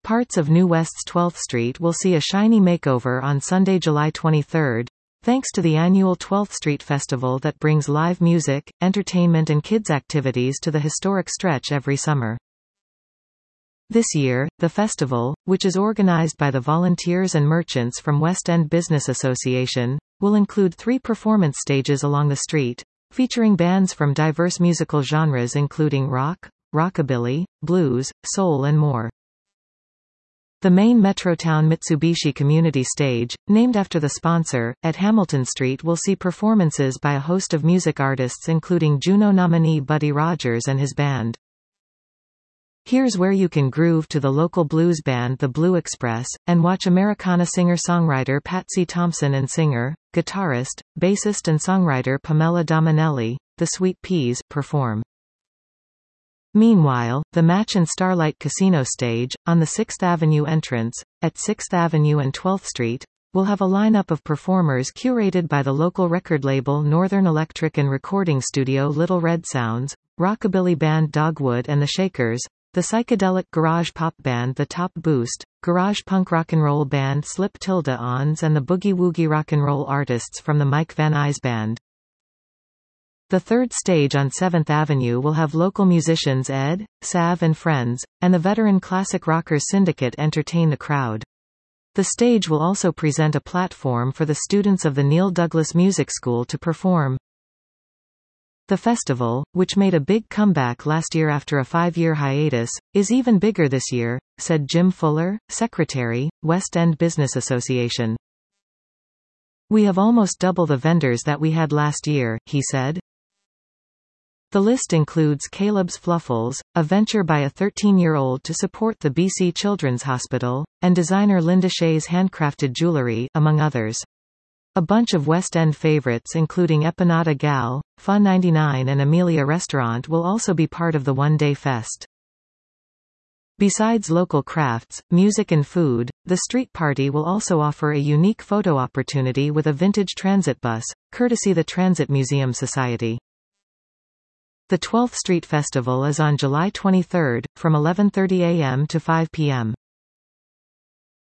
Parts of New West's 12th Street will see a shiny makeover on Sunday, July 23, thanks to the annual 12th Street Festival that brings live music, entertainment and kids' activities to the historic stretch every summer. This year, the festival, which is organized by the volunteers and merchants from West End Business Association, will include 3 performance stages along the street, featuring bands from diverse musical genres including rock, rockabilly, blues, soul and more. The main Metrotown Mitsubishi Community Stage, named after the sponsor, at Hamilton Street will see performances by a host of music artists including Juno nominee Buddy Rogers and his band. Here's where you can groove to the local blues band The Blue Express, and watch Americana singer-songwriter Patsy Thompson and singer, guitarist, bassist and songwriter Pamela Dominelli, the Sweet Peas, perform. Meanwhile, the Match and Starlight Casino stage, on the 6th Avenue entrance, at 6th Avenue and 12th Street, will have a lineup of performers curated by the local record label Northern Electric and recording studio Little Red Sounds, rockabilly band Dogwood and the Shakers, the psychedelic garage pop band The Top Boost, garage punk rock and roll band Slip Tilda Ons and the boogie woogie rock and roll artists from the Mike Van Nuys Band. The third stage on 7th Avenue will have local musicians Ed, Sav and Friends, and the veteran Classic Rockers Syndicate entertain the crowd. The stage will also present a platform for the students of the Neil Douglas Music School to perform. The festival, which made a big comeback last year after a 5-year hiatus, is even bigger this year, said Jim Fuller, Secretary, West End Business Association. We have almost double the vendors that we had last year, he said. The list includes Caleb's Fluffles, a venture by a 13-year-old to support the BC Children's Hospital, and designer Linda Shea's handcrafted jewelry, among others. A bunch of West End favorites including Empanada Gal, Fun 99 and Amelia Restaurant will also be part of the one-day fest. Besides local crafts, music and food, the street party will also offer a unique photo opportunity with a vintage transit bus, courtesy the Transit Museum Society. The 12th Street Festival is on July 23, from 11:30 a.m. to 5 p.m.